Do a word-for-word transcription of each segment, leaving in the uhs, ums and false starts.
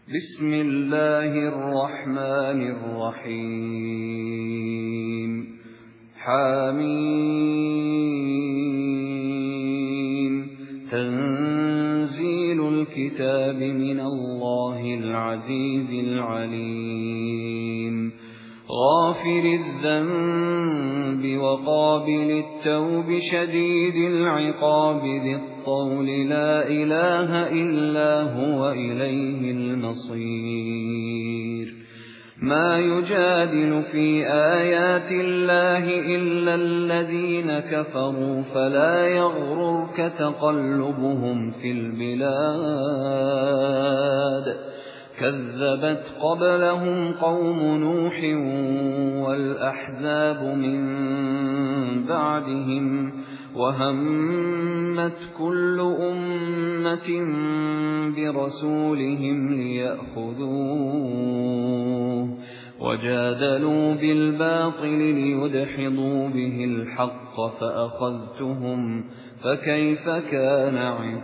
بسم الله الرحمن الرحيم حميم تنزيل الكتاب من الله العزيز العليم غافر الذنب وقابل التوب شديد العقاب ذي الطول لا إله إلا هو إليه المصير ما يجادل في آيات الله إلا الذين كفروا فلا يغررك تقلبهم في البلاد كذبت قبلهم قوم نوح والأحزاب من بعدهم وهمت كل أمة برسولهم ليأخذوه وجادلوا بالباطل ليدحضوا به الحق فأخذتهم فكيف كان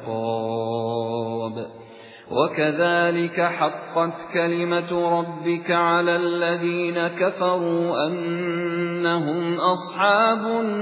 عقاب وكذلك حقت كلمة ربك على الذين كفروا أنهم أصحاب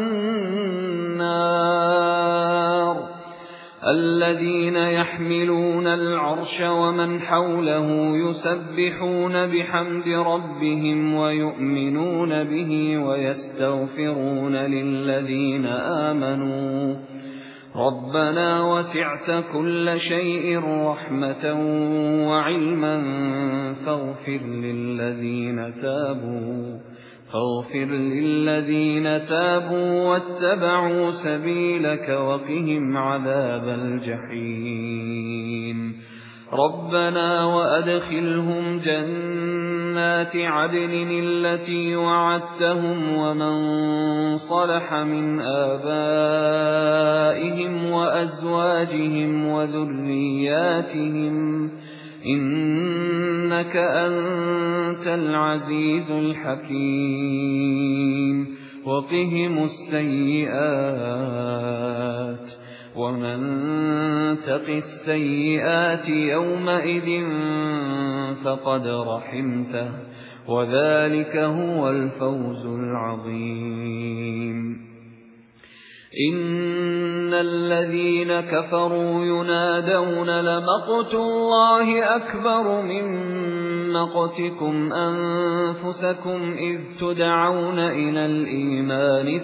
النار الذين يحملون العرش ومن حوله يسبحون بحمد ربهم ويؤمنون به ويستغفرون للذين آمنوا ربنا وسعت كل شيء رحمة وعلما فاغفر للذين تابوا فاغفر للذين تابوا واتبعوا سبيلك وقهم عذاب الجحيم ربنا وأدخلهم جنات عدن التي وعدتهم ومن صلح من آبائهم وأزواجهم وذرياتهم إنك أنت العزيز الحكيم وقهم السيئات ومن تق السيئات يومئذ فقد رحمته وذلك هو الفوز العظيم إن الذين كفروا ينادون لمقت الله أكبر من مقتكم أنفسكم إذ تدعون إلى الإيمان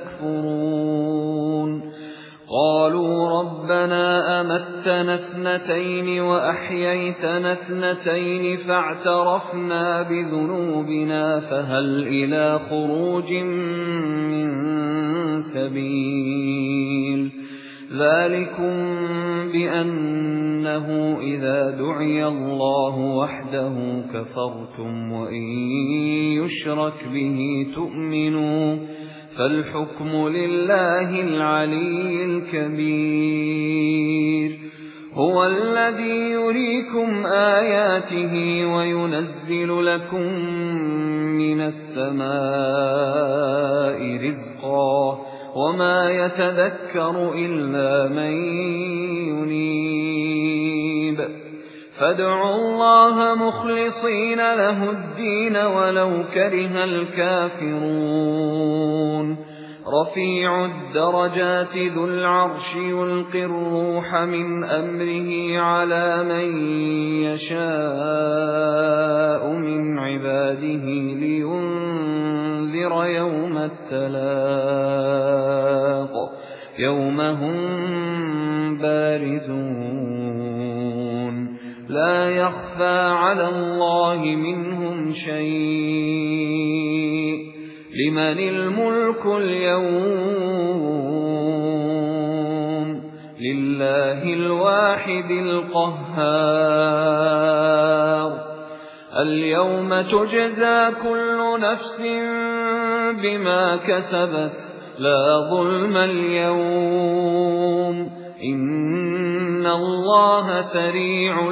فتكفرون قالوا ربنا أمتنا اثنتين وأحييتنا اثنتين فاعترفنا بذنوبنا فهل إلى خروج من سبيل ذلكم بأنه إذا دعي الله وحده كفرتم وإن يشرك به تؤمنوا فالحكم لله العلي الكبير هو الذي يريكم آياته وينزل لكم من السماء رزقا وما يتذكر إلا من ينيب فادعوا الله مخلصين له الدين ولو كره الكافرون رفيع الدرجات ذو العرش يلقي الروح من أمره على من يشاء من عباده لينذر يوم التلاق يوم هم بارزون لا يخفى على الله منهم شيء لمن الملك اليوم لله الواحد القهار اليوم تجزى كل نفس بما كسبت لا ظلم اليوم إن الله سريع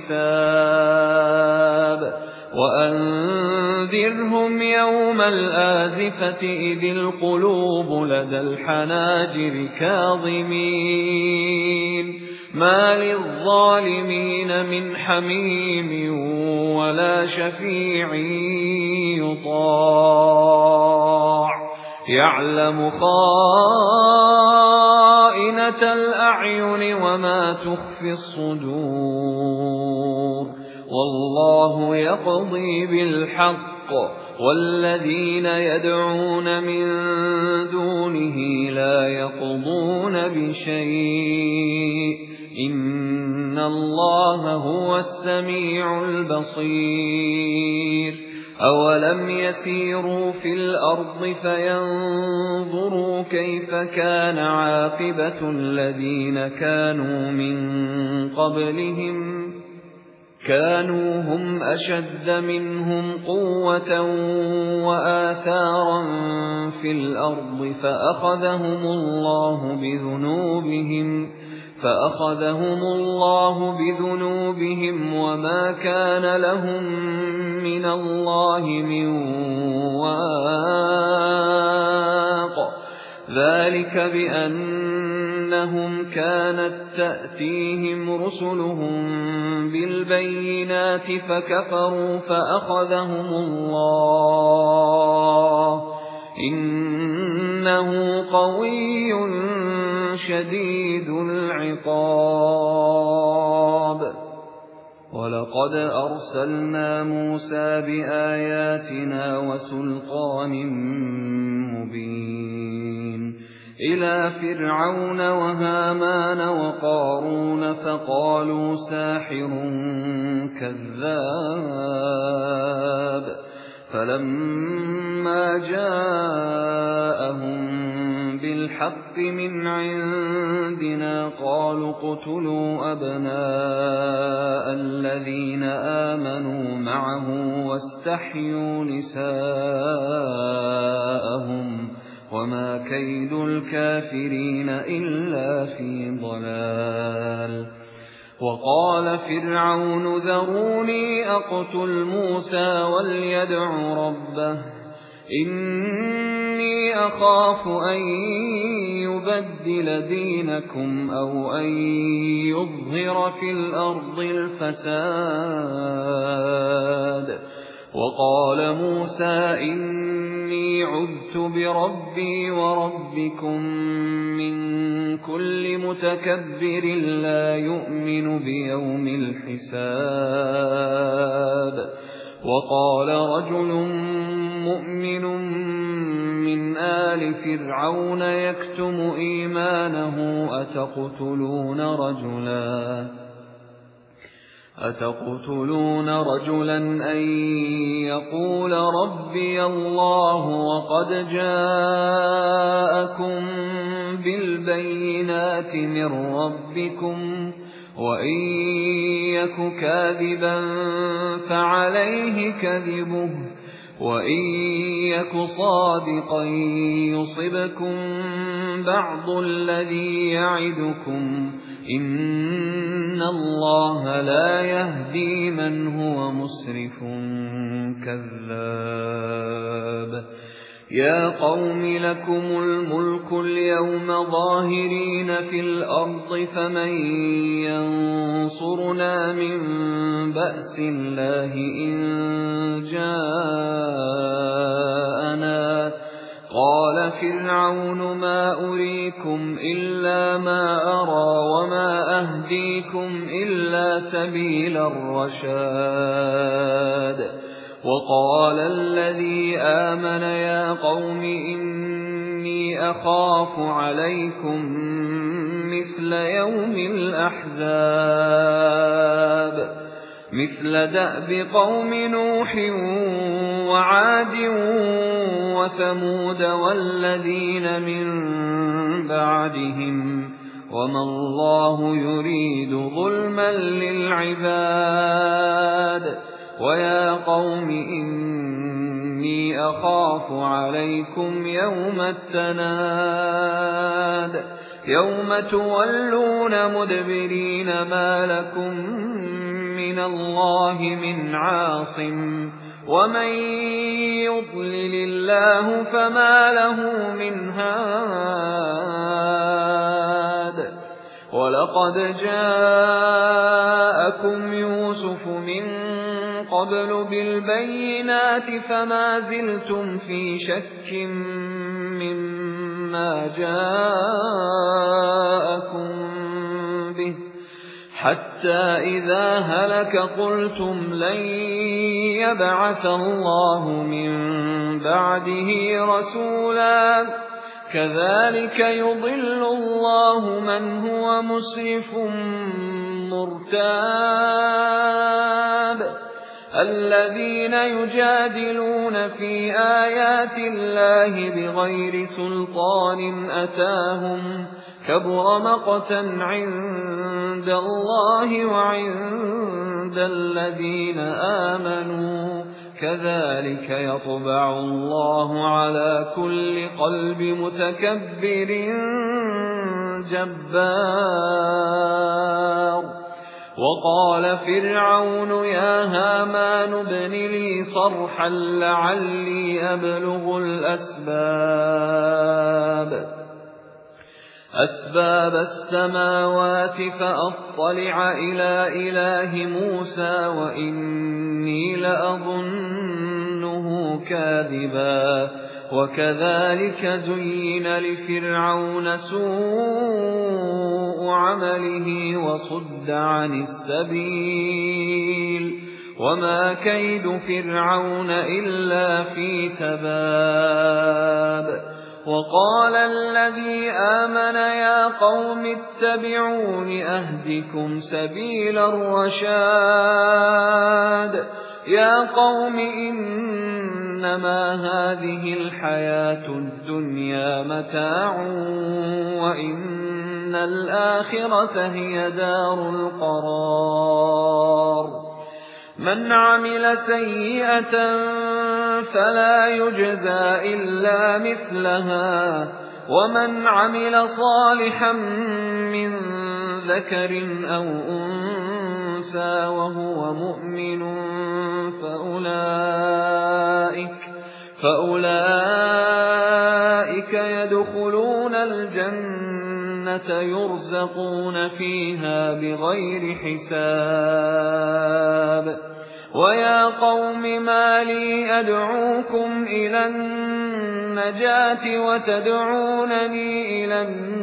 الحساب وأنذرهم يوم الآزفة إذ القلوب لدى الحناجر كاظمين مَا لِلظَّالِمِينَ مِنْ حَمِيمٍ وَلَا شَفِيعٍ يُطَاعُ يَعْلَمُ خَائِنَةَ الْأَعْيُنِ وَمَا تُخْفِي الصُّدُورُ وَاللَّهُ يَقْضِي بِالْحَقِّ وَالَّذِينَ يَدْعُونَ مِن دُونِهِ لَا يَقْضُونَ بِشَيْءٍ إِنَّ اللَّهَ هُوَ السَّمِيعُ الْبَصِيرُ أَوَلَمْ يَسِيرُوا فِي الْأَرْضِ فَيَنظُرُوا كَيْفَ كَانَ عَاقِبَةُ الَّذِينَ كَانُوا مِن قَبْلِهِمْ كَانُوا هُمْ أَشَدَّ مِنْهُمْ قُوَّةً وَآثَارًا فِي الْأَرْضِ فَأَخَذَهُمُ اللَّهُ بِذُنُوبِهِمْ فَأَخَذَهُمُ اللَّهُ بِذُنُوبِهِمْ وَمَا كَانَ لَهُم مِّنَ اللَّهِ مِن وَاقٍ ذَلِكَ بِأَنَّهُمْ كَانَتْ تَأْتِيهِمْ رُسُلُهُم بِالْبَيِّنَاتِ فَكَفَرُوا فَأَخَذَهُمُ اللَّهُ إِنَّهُ قَوِيٌّ شَدِيدُ الْعِقَابِ وَلَقَدْ أَرْسَلْنَا مُوسَى بِآيَاتِنَا وَسُلْطَانٍ مُبِينٍ إِلَى فِرْعَوْنَ وَهَامَانَ وَقَارُونَ فَقَالُوا سَاحِرٌ كَذَّابٌ فَلَمَّا جَاءَهُم بِالْحَقِّ مِنْ عِندِنَا قَالُوا اقْتُلُوا أَبْنَاءَ الَّذِينَ آمَنُوا مَعَهُ وَاسْتَحْيُوا نِسَاءَهُمْ وَمَا كَيْدُ الْكَافِرِينَ إِلَّا فِي ضَلَالٍ وَقَالَ فِرْعَوْنُ ذَرُونِي أَقْتُلْ مُوسَى وَلْيَدْعُ رَبَّهُ إِنِّي أَخَافُ أَن يُبَدِّلَ دِينَكُمْ أَوْ أَن يُظْهِرَ فِي الْأَرْضِ الْفَسَادَ وَقَالَ مُوسَى إِنِّي عُذْتُ بِرَبِّي وَرَبِّكُم مِّن كُلِّ مُتَكَبِّرٍ لَّا يُؤْمِنُ بِيَوْمِ الْحِسَابِ وَقَالَ رَجُلٌ مُّؤْمِنٌ مِّنْ آلِ فِرْعَوْنَ يَكْتُمُ إِيمَانَهُ أَتَقْتُلُونَ رَجُلًا أَتَقْتُلُونَ رَجُلًا أَن يَقُولَ رَبِّيَ اللَّهُ وَقَدْ جَاءَكُم بِالْبَيِّنَاتِ مِن رَّبِّكُمْ وَإِن يَكُ كَاذِبًا فَعَلَيْهِ كَذِبُهُ وَإِن يَكُ صَادِقًا يُصِبْكُم بَعْضُ الَّذِي يَعِدُكُمْ إِنَّ اللَّهَ لَا يَهْدِي مَنْ هُوَ مُسْرِفٌ كَذَّابٌ يَا قَوْمِ لَكُمُ الْمُلْكُ الْيَوْمَ ظَاهِرِينَ فِي الْأَرْضِ فَمَن يَنصُرُنَا مِن بَأْسِ اللَّهِ إِن جَاءَنَا قَالَ فِرْعَوْنُ مَا أُرِيكُمْ إِلَّا مَا أَرَىٰ وَمَا أَهْدِيكُمْ إِلَّا سَبِيلَ الرَّشَادِ وَقَالَ الَّذِي آمَنَ يَا قَوْمِ إِنِّي أَخَافُ عَلَيْكُمْ مِثْلَ يَوْمِ الْأَحْزَابِ مِثْلَ دَأْبِ قَوْمِ نُوحٍ وَعَادٍ وَثَمُودَ وَالَّذِينَ مِن بَعْدِهِمْ وَمَا اللَّهُ يُرِيدُ ظُلْمًا لِّلْعِبَادِ وَيَا قَوْمِ إِنِّي أَخَافُ عَلَيْكُمْ يَوْمَ التَّنَادِ يَوْمَ تُوَلُّونَ مُدْبِرِينَ مَا لَكُم مِّنَ اللَّهِ مِنْ عَاصِمٍ وَمَن يُضْلِلِ اللَّهُ فَمَا لَهُ مِنْ هَادٍ وَلَقَدْ جَاءَكُمْ يُوسُفُ مِنْ قَبْلُ بِالْبَيِّنَاتِ فَمَا زِلْتُمْ فِي شَكٍّ مِّمَّا جَاءَكُمْ بِهِ حَتَّى إِذَا هَلَكَ قُلْتُمْ لَن يَبْعَثَ اللَّهُ مِن بَعْدِهِ رَسُولًا كَذَلِكَ يُضِلُّ اللَّهُ مَنْ هُوَ مُسْرِفٌ مُرْتَابٌ الَّذِينَ يُجَادِلُونَ فِي آيَاتِ اللَّهِ بِغَيْرِ سُلْطَانٍ أَتَاهُمْ كَبُرَ مَقْتًا عِندَ اللَّهِ وَعِندَ الَّذِينَ آمَنُوا كَذَلِكَ يَطْبَعُ اللَّهُ عَلَى كُلِّ قَلْبِ مُتَكَبِّرٍ جَبَّارٍ وَقَالَ فِرْعَوْنُ يَا هَامَانُ ابْنِ لِي صَرْحًا لَعَلِّي أَبْلُغُ الْأَسْبَابَ أَسْبَابَ السَّمَاوَاتِ فَأَطَّلِعَ إِلَى إِلَٰهِ مُوسَىٰ وَإِنِّي لَأَظُنُّهُ كَاذِبًا وَكَذَلِكَ زُيِّنَ لِفِرْعَوْنَ سُوءُ عَمَلِهِ وَصُدَّ عَنِ السَّبِيلِ وَمَا كَيْدُ فِرْعَوْنَ إِلَّا فِي تَبَابٍ وَقَالَ الَّذِي آمَنَ يَا قَوْمِ اتَّبِعُونِ أَهْدِكُمْ سَبِيلَ الرَّشَادِ يَا قَوْمِ إِنَّمَا هَٰذِهِ الْحَيَاةُ الدُّنْيَا مَتَاعٌ وَإِنَّ الْآخِرَةَ هِيَ دَارُ الْقَرَارِ مَنْ عَمِلَ سَيِّئَةً فَلَا يُجْزَىٰ إِلَّا مِثْلَهَا وَمَنْ عَمِلَ صَالِحًا مِّن ذَكَرٍ أَوْ أُنثَىٰ وَهُوَ مُؤْمِنٌ فَأُولَٰئِكَ فَأُولَٰئِكَ يَدْخُلُونَ الْجَنَّةَ يُرْزَقُونَ فِيهَا بِغَيْرِ حِسَابٍ وَيَا قَوْمِ مَا لِي أَدْعُوكُمْ إِلَى النَّجَاةِ وَتَدْعُونَنِي إِلَى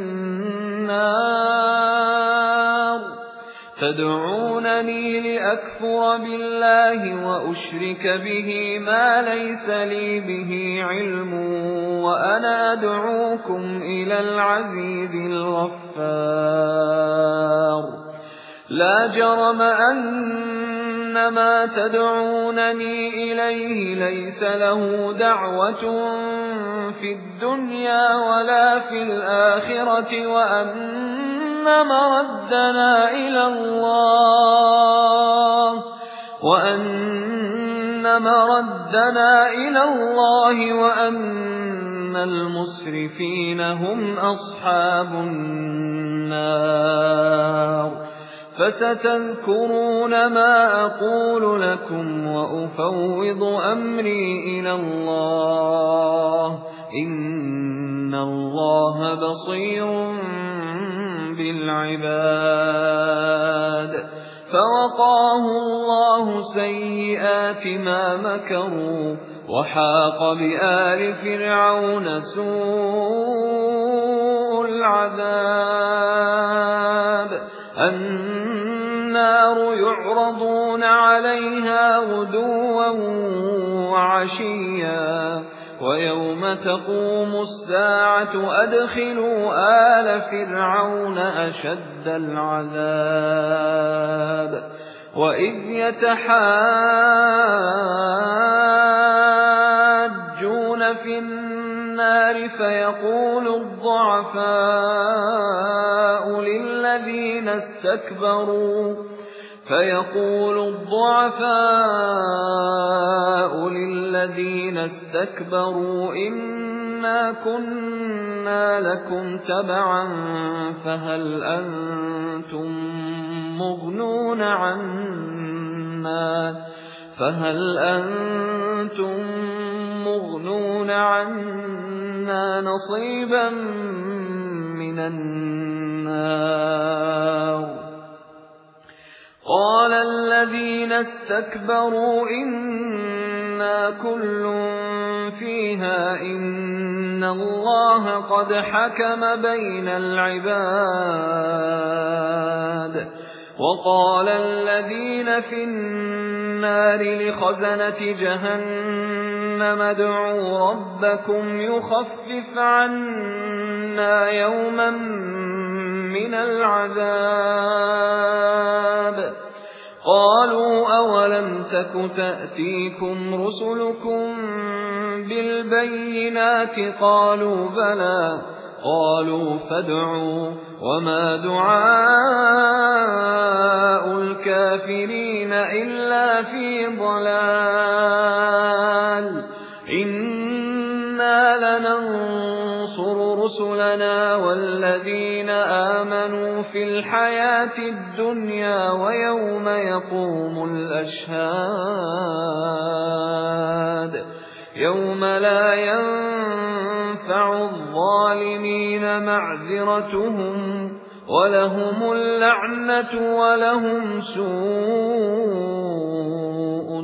النَّارِ تَدْعُونَنِي لِأَكْفُرَ بِاللَّهِ وَأُشْرِكَ بِهِ مَا لَيْسَ لِي بِهِ عِلْمٌ وَأَنَا أَدْعُوكُمْ إِلَى الْعَزِيزِ الْغَفَّارِ لَا جَرَمَ أَنَّ مَا تَدْعُونَنِي إِلَيْهِ لَيْسَ لَهُ دَعْوَةٌ فِي الدُّنْيَا وَلَا فِي الْآخِرَةِ وَأَنَّ مَرَدَّنَا إِلَى اللَّهِ وَأَنَّ مَرَدَّنَا إِلَى اللَّهِ وَأَنَّ الْمُسْرِفِينَ هُمْ أَصْحَابُ النَّارِ فَسَتَذْكُرُونَ مَا أَقُولُ لَكُمْ وَأُفَوِّضُ أَمْرِي إِلَى اللَّهِ إِنَّ اللَّهَ بَصِيرٌ بِالْعِبَادِ فَوَقَاهُ اللَّهُ سَيِّئَاتِ مَا مَكَرُوا وَحَاقَ بِآلِ فِرْعَوْنَ سُوءُ الْعَذَابِ النَّارُ يُعْرَضُونَ عَلَيْهَا غُدُوًّا وَعَشِيًّا وَيَوْمَ تَقُومُ السَّاعَةُ أَدْخِلُوا آلَ فِرْعَوْنَ أَشَدَّ الْعَذَابِ وَإِذْ يَتَحَاجُّونَ فِي النَّارِ فَيَقُولُ الضُّعَفَاءُ لِلَّذِينَ اسْتَكْبَرُوا فَيَقُولُ الضُّعَفَاءُ لِلَّذِينَ اسْتَكْبَرُوا إِنَّا كُنَّا لَكُمْ تَبَعًا فَهَلْ أَنتُم مُّغْنُونَ عَنَّا فَهَلْ أَنتُم مُّغْنُونَ عَنَّا نَصِيبًا مِّنَ النَّارِ قَالَ الَّذِينَ اسْتَكْبَرُوا إِنَّا كُلٌّ فِيهَا إِنَّ اللَّهَ قَدْ حَكَمَ بَيْنَ الْعِبَادِ وَقَالَ الَّذِينَ فِي النَّارِ لِخَزَنَةِ جَهَنَّمَ ادْعُوا رَبَّكُمْ يُخَفِّفْ عَنَّا يَوْمًا مِنَ الْعَذَابِ قَالُوا أَوَلَمْ تَكُ تَأْتِيكُمْ رُسُلُكُم بِالْبَيِّنَاتِ قَالُوا بَلَى قَالُوا فَادْعُوا وَمَا دُعَاءُ الْكَافِرِينَ إِلَّا فِي ضَلَالٍ إِنَّا لَنَنصُرُ رُسُلَنَا وَالَّذِينَ آمَنُوا فِي الْحَيَاةِ الدُّنْيَا وَيَوْمَ يَقُومُ الْأَشْهَادُ يَوْمَ لَا يَنفَعُ الظَّالِمِينَ مَعْذِرَتُهُمْ وَلَهُمُ اللَّعْنَةُ وَلَهُمْ سُوءُ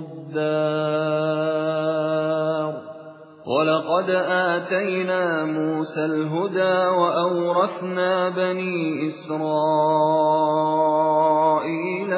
الدَّارِ وَلَقَدْ آتَيْنَا مُوسَى الْهُدَى وَأَوْرَثْنَا بَنِي إِسْرَائِيلَ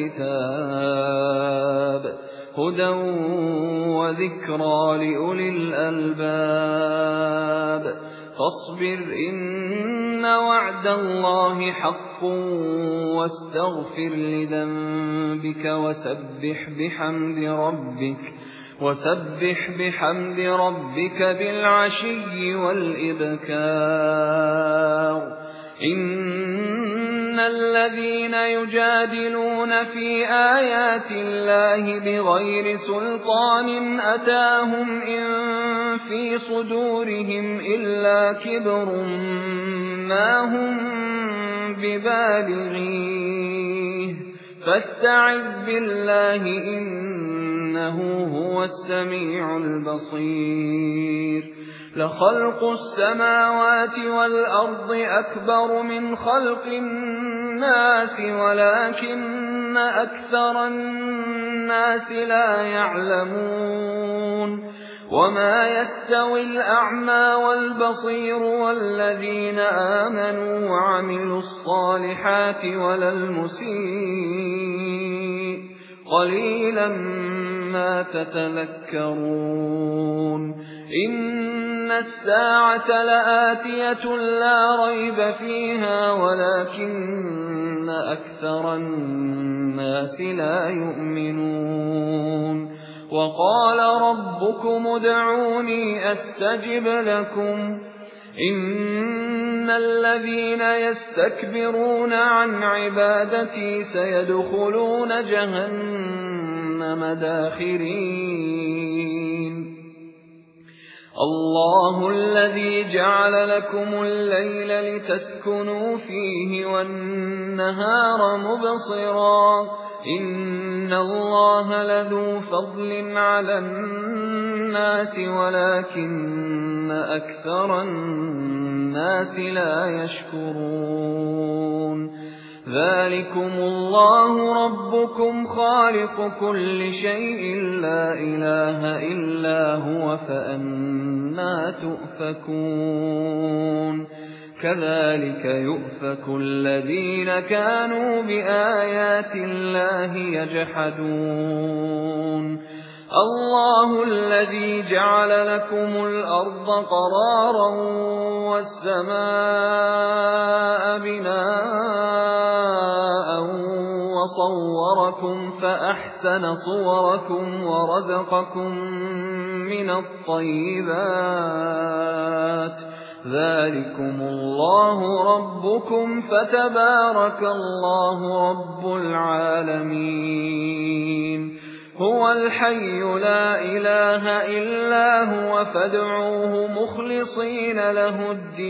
الْكِتَابَ هُدًى وَذِكْرَى لِأُولِي الْأَلْبَابِ فاصبر إن وعد الله حق واستغفر لذنبك وسبح بحمد ربك وسبح بحمد ربك بالعشي والإبكار إن الذين يجادلون في آيات الله بغير سلطان أتاهم إن في صدورهم إلا كبر ما هم ببالغيه فاستعذ بالله إنه هو السميع البصير لخلق السماوات والأرض أكبر من خلق الناس ولكن أكثر الناس لا يعلمون وما يستوي الأعمى والبصير والذين آمنوا وعملوا الصالحات ولا المسيء قليلا ما تتذكرون إن الساعة لآتية لا ريب فيها ولكن أكثر الناس لا يؤمنون وقال ربكم ادعوني أستجب لكم إن الذين يستكبرون عن عبادتي سيدخلون جهنم داخرين الله الذي جعل لكم الليل لتسكنوا فيه والنهار مبصرا إن الله لذو فضل على الناس ولكن أكثر الناس لا يشكرون ذلكم الله ربكم خالق كل شيء لا إله إلا هو فأنى تؤفكون كذلك يؤفك الذين كانوا بآيات الله يجحدون الله الذي جعل لكم الأرض قرارا والسماء بناء وصوركم فأحسن صوركم ورزقكم من الطيبات ذلكم الله ربكم فتبارك الله رب العالمين هو الحي لا إله إلا هو فادعوه مخلصين له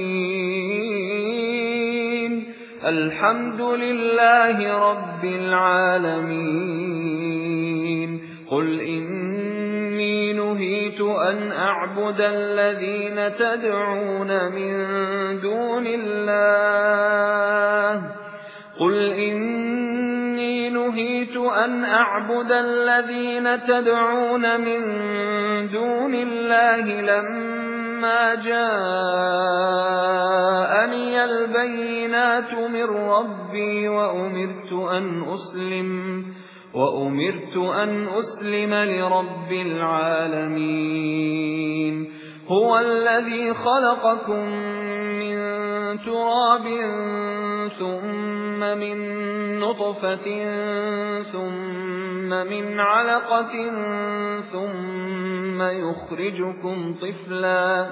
الدين الحمد لله رب العالمين قل إني نهيت أَنْ أَعْبُدَ الَّذِينَ تَدْعُونَ مِن دُونِ اللَّهِ قُلْ إِنِّي نُهِيتُ أَنْ أَعْبُدَ الَّذِينَ تَدْعُونَ مِن دُونِ اللَّهِ لَمَّا جَاءَنِيَ الْبَيِّنَاتُ مِن رَّبِّي وَأُمِرْتُ أَنْ أُسْلِمَ وَأُمِرْتُ أَنْ أُسْلِمَ لِرَبِّ الْعَالَمِينَ هُوَ الَّذِي خَلَقَكُم مِّن تُرَابٍ ثُمَّ مِن نُّطْفَةٍ ثُمَّ مِنْ عَلَقَةٍ ثُمَّ يُخْرِجُكُمْ طِفْلًا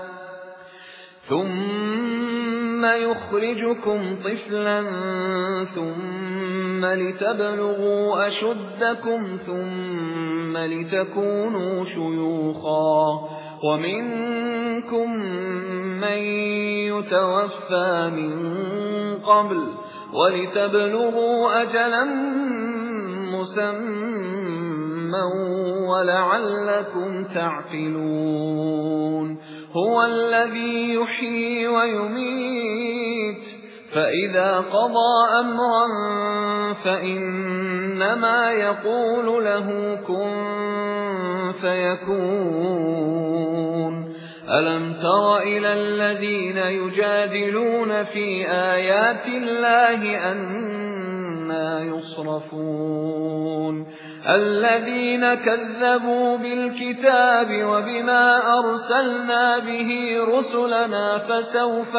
ثُمَّ يُخْرِجُكُمْ طِفْلًا ثُمَّ لِتَبْلُغُوا أَشُدَّكُمْ ثُمَّ لِتَكُونُوا شُيُوخًا وَمِنكُم مَّن يُتَوَفَّى مِن قَبْلُ وَلِتَبْلُغُوا أَجَلًا مُّسَمًّى وَلَعَلَّكُمْ تَعْقِلُونَ هُوَ الَّذِي يُحْيِي وَيُمِيتُ فَإِذَا قَضَىٰ أَمْرًا فَإِنَّمَا يَقُولُ لَهُ كُن فَيَكُونُ أَلَمْ تَرَ إِلَى الَّذِينَ يُجَادِلُونَ فِي آيَاتِ اللَّهِ أَنَّىٰ يُصْرَفُونَ الَّذِينَ كَذَّبُوا بِالْكِتَابِ وَبِمَا أَرْسَلْنَا بِهِ رُسُلَنَا فَسَوْفَ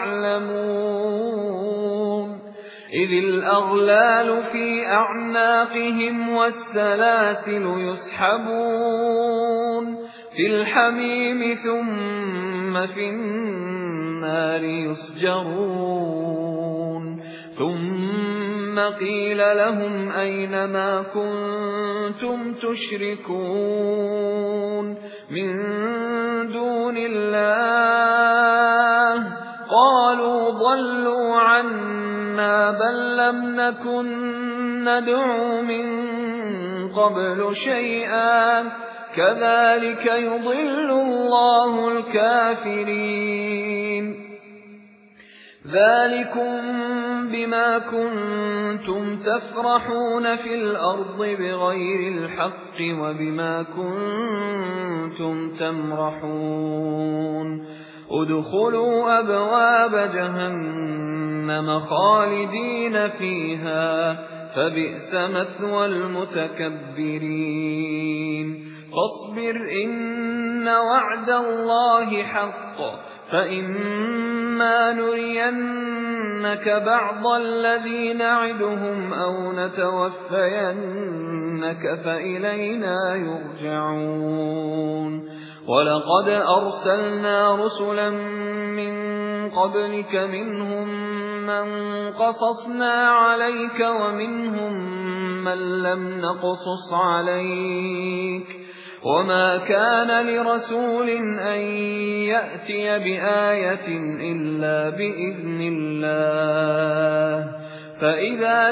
يَعْلَمُونَ إِذِ الْأَغْلَالُ فِي أَعْنَاقِهِمْ وَالسَّلَاسِلُ يُسْحَبُونَ فِي الْحَمِيمِ ثُمَّ فِي النَّارِ يُسْجَرُونَ ثُمَّ قِيلَ لَهُمْ أَيْنَ مَا كُنتُمْ تُشْرِكُونَ مِن دُونِ اللَّهِ قَالُوا ضَلُّوا عَنَّا بَل لَّمْ نَكُن نَّدْعُو مِن قَبْلُ شَيْئًا كَذَلِكَ يُضِلُّ اللَّهُ الْكَافِرِينَ ذَلِكُمْ بِمَا كُنتُمْ تَفْرَحُونَ فِي الْأَرْضِ بِغَيْرِ الْحَقِّ وَبِمَا كُنتُمْ تَمْرَحُونَ ادْخُلُوا أَبْوَابَ جَهَنَّمَ خَالِدِينَ فِيهَا فَبِئْسَ مَثْوَى الْمُتَكَبِّرِينَ فاصبر إن وعد الله حق فإما نرينك بعض الذي نعدهم أو نتوفينك فإلينا يرجعون ولقد أرسلنا رسلا من قبلك منهم من قصصنا عليك ومنهم من لم نقصص عليك وما كان لرسول أن يأتي بآية إلا بإذن الله فإذا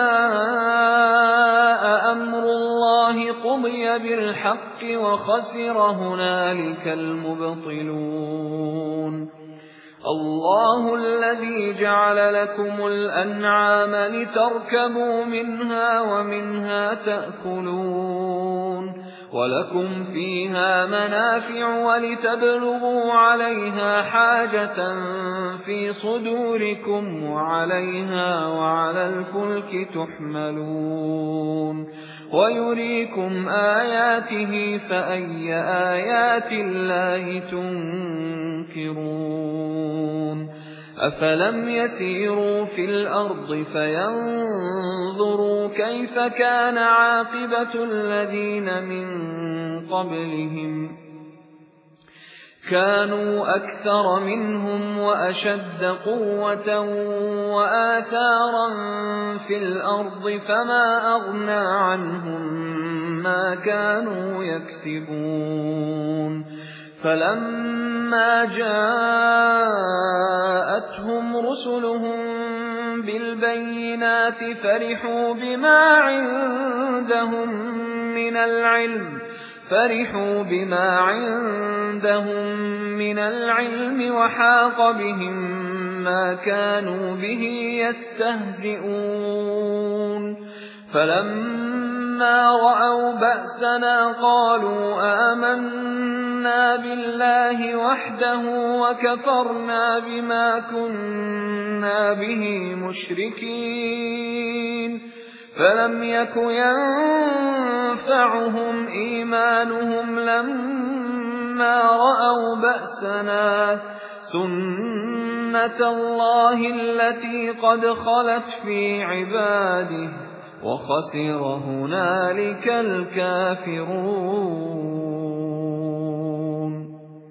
جاء أمر الله قضي بالحق وخسر هنالك المبطلون الله الذي جعل لكم الأنعام لتركبوا منها ومنها تأكلون ولكم فيها منافع ولتبلغوا عليها حاجة في صدوركم وعليها وعلى الفلك تحملون ويريكم آياته فأي آيات الله تنكرون أفلم يسيروا في الأرض فينظروا كيف كان عاقبة الذين من قبلهم كانوا أكثر منهم وأشد قوة وآثارا في الأرض فما أغنى عنهم ما كانوا يكسبون فلما جاءتهم رسلهم بالبينات فرحوا بما عندهم مِنَ الْعِلْمِ فَرِحُوا بِمَا عِندَهُم مِّنَ الْعِلْمِ وَحَاقَ بِهِم مَّا كَانُوا بِهِ يَسْتَهْزِئُونَ فَلَمَّا رَأَوْا بَأْسَنَا قَالُوا آمَنَّا بِاللَّهِ وَحْدَهُ وَكَفَرْنَا بِمَا كُنَّا بِهِ مُشْرِكِينَ فَلَمْ يَكُ يَنفَعُهُمْ إِيمَانُهُمْ لَمَّا رَأَوْا بَأْسَنَا سُنَّتَ اللَّهِ الَّتِي قَدْ خَلَتْ فِي عِبَادِهِ وَخَسِرَ هُنَالِكَ الْكَافِرُونَ